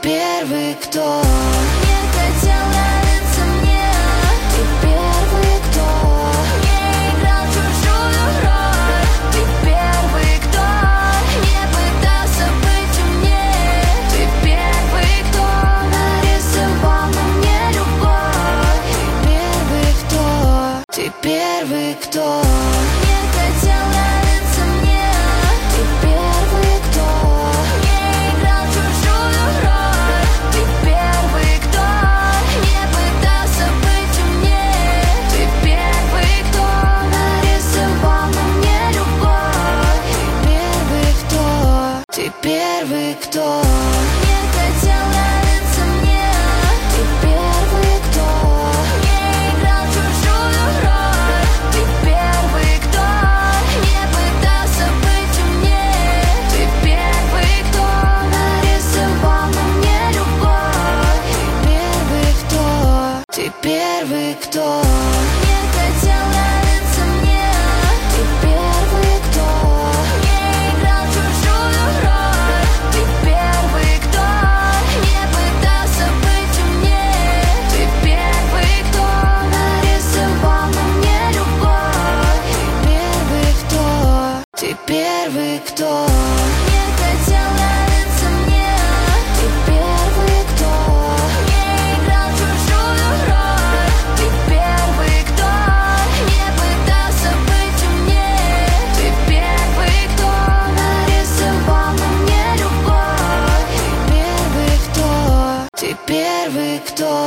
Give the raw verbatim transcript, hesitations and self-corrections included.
первый, кто не хотел нравиться мне. Ты первый, кто не играл чужую роль. Ты первый, кто не пытался быть умнее. Ты первый, кто нарисовал на мне любовь. Ты первый, кто, ты первый, кто не хотел нравиться мне. Ты первый, кто не играл чужую роль. Ты первый, кто не пытался быть умнее. Ты первый, кто нарисовал на мне любовь. Ты первый, кто, ты первый, кто не хотел нравиться мне. Ты первый, кто не играл чужую роль. Ты первый, кто не пытался быть умнее. Ты первый, кто нарисовал на мне любовь. Ты первый, кто, ты первый, кто не хотел нравиться мне. Ты первый, кто не играл чужую роль. Ты первый, кто не пытался быть умнее. Ты первый, кто нарисовал на мне любовь. Ты первый, кто, ты первый, кто не хотел нравиться мне. Ты первый, кто не играл чужую роль. Ты первый, кто не пытался быть умнее. Ты первый, кто нарисовал на мне любовь. Ты первый, кто, ты первый, кто